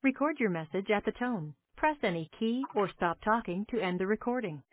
Record your message at the tone. Press any key or stop talking to end the recording.